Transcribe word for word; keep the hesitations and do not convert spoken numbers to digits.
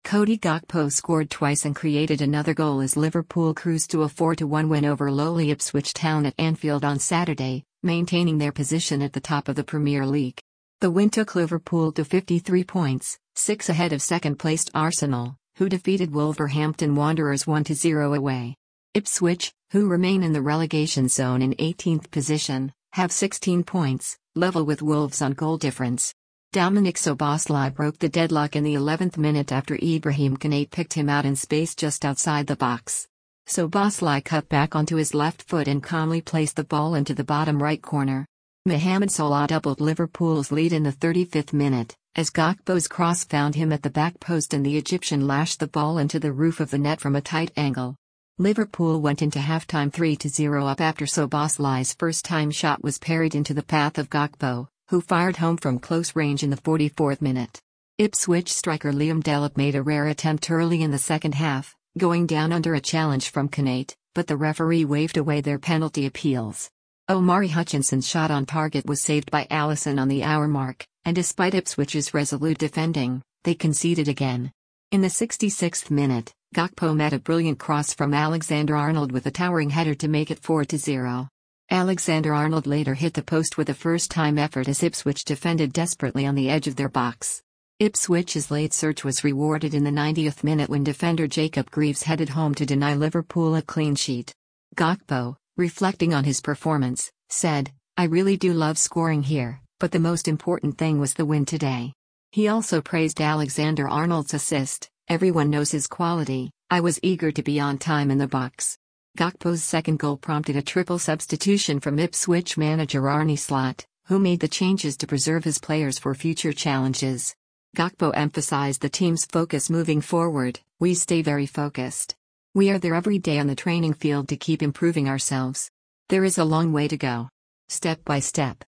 Cody Gakpo scored twice and created another goal as Liverpool cruised to a four to one win over lowly Ipswich Town at Anfield on Saturday, maintaining their position at the top of the Premier League. The win took Liverpool to fifty-three points, six ahead of second-placed Arsenal, who defeated Wolverhampton Wanderers one to zero away. Ipswich, who remain in the relegation zone in eighteenth position, have sixteen points, level with Wolves on goal difference. Dominic Szoboszlai broke the deadlock in the eleventh minute after Ibrahim Konate picked him out in space just outside the box. Szoboszlai cut back onto his left foot and calmly placed the ball into the bottom right corner. Mohamed Salah doubled Liverpool's lead in the thirty-fifth minute, as Gakpo's cross found him at the back post and the Egyptian lashed the ball into the roof of the net from a tight angle. Liverpool went into halftime three to zero up after Szoboszlai's first-time shot was parried into the path of Gakpo, who fired home from close range in the forty-fourth minute. Ipswich striker Liam Delap made a rare attempt early in the second half, going down under a challenge from Konate, but the referee waved away their penalty appeals. Omari Hutchinson's shot on target was saved by Alisson on the hour mark, and despite Ipswich's resolute defending, they conceded again. In the sixty-sixth minute, Gakpo met a brilliant cross from Alexander-Arnold with a towering header to make it four to zero. Alexander-Arnold later hit the post with a first-time effort as Ipswich defended desperately on the edge of their box. Ipswich's late surge was rewarded in the ninetieth minute when defender Jacob Greaves headed home to deny Liverpool a clean sheet. Gakpo, reflecting on his performance, said, "I really do love scoring here, but the most important thing was the win today." He also praised Alexander-Arnold's assist. "Everyone knows his quality, I was eager to be on time in the box." Gakpo's second goal prompted a triple substitution from Ipswich manager Arne Slot, who made the changes to preserve his players for future challenges. Gakpo emphasized the team's focus moving forward. "We stay very focused. We are there every day on the training field to keep improving ourselves. There is a long way to go. Step by step,